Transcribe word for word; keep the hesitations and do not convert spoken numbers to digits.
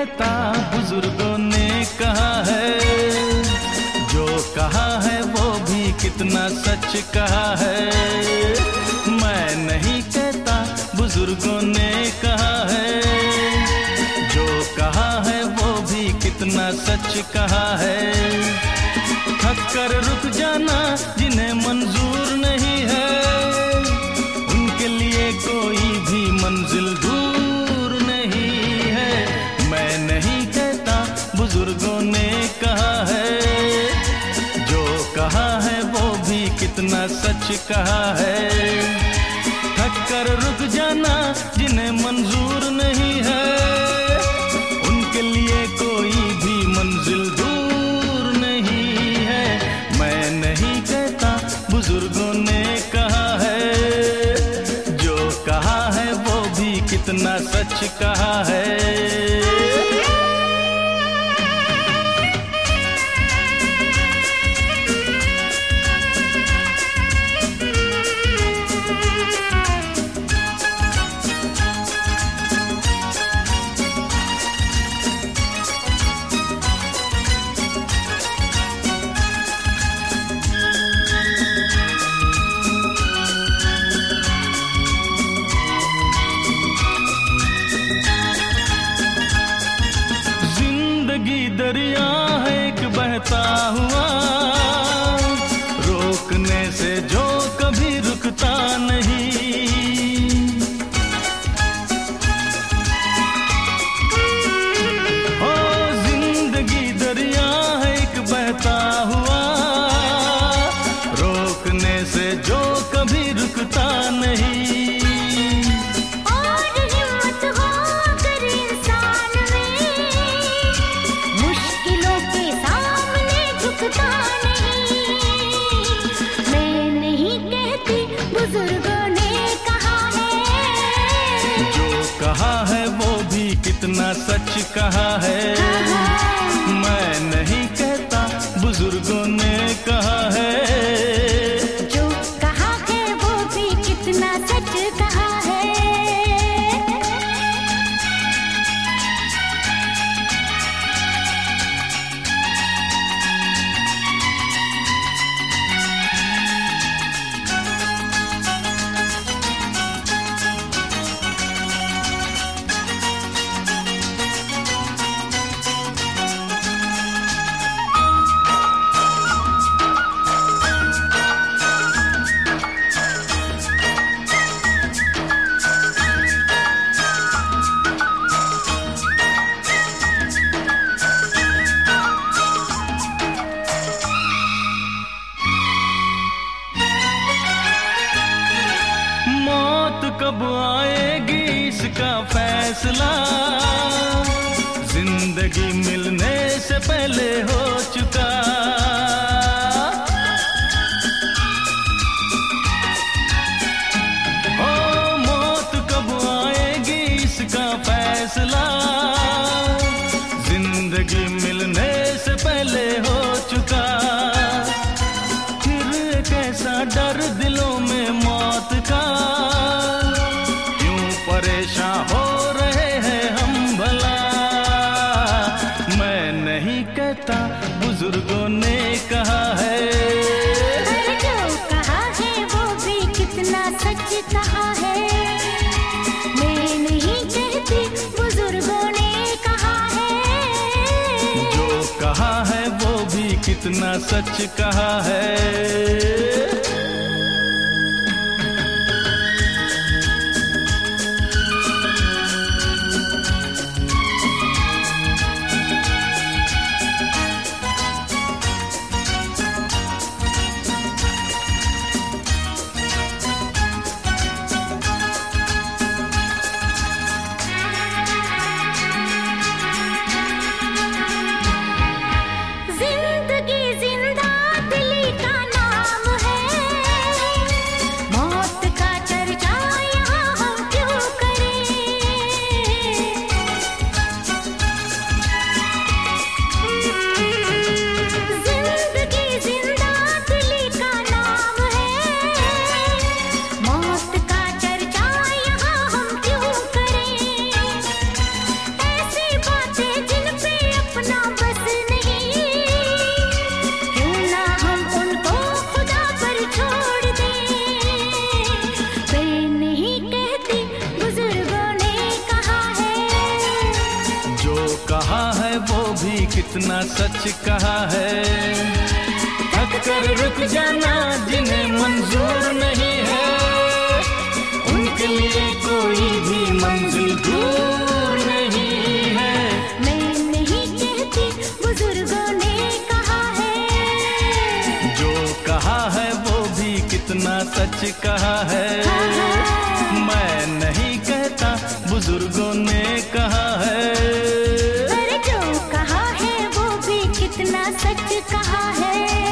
कहता बुजुर्गों ने कहा है, जो कहा है वो भी कितना सच कहा है। मैं नहीं कहता बुजुर्गों ने कहा है, जो कहा है वो भी कितना सच कहा है। थक कर रुक जाना जिन्हें मंजूर नहीं है, उनके लिए कोई भी मंजिल दूर नहीं है। मैं नहीं कहता बुजुर्गों ने कहा है, जो कहा है वो भी कितना सच कहा है। थक कर रुक जाना जिन्हें मंजूर नहीं है, उनके लिए कोई भी मंजिल दूर नहीं है। मैं नहीं कहता बुजुर्गों ने कहा है, जो कहा है वो भी कितना सच कहा है। दरिया है एक बहता हुआ, रोकने से जो कभी रुकता नहीं। ओ जिंदगी दरिया है एक बहता हुआ, रोकने से जो कभी रुकता नहीं। कहा है वो भी कितना सच कहा है। मैं नहीं कहता बुजुर्गों ने कहा है, जो कहा है वो भी कितना सच कहा है। कब आएगी इसका फैसला, जिंदगी मिलने से पहले हो चुका। ओ मौत कब आएगी इसका फैसला, जिंदगी मिलने से पहले हो चुका। फिर कैसा डर दिलों में मौत का, परेशान हो रहे हैं हम भला। मैं नहीं कहता बुजुर्गों ने कहा है, जो कहा है वो भी कितना सच कहा है। मैं नहीं कहती बुजुर्गों ने कहा है, जो कहा है वो भी कितना सच कहा है। जिंदगी जिंदा दिली का नाम है, कितना सच कहा है। थक कर रुक जाना जिन्हें मंजूर नहीं है, उनके लिए कोई भी मंजिल दूर नहीं है। मैं नहीं कहती, बुजुर्गों ने कहा है, जो कहा है वो भी कितना सच कहा है। मैं नहीं कहता, बुजुर्गों ने कहा है, पर जो कहा है वो भी कितना सच कहा है।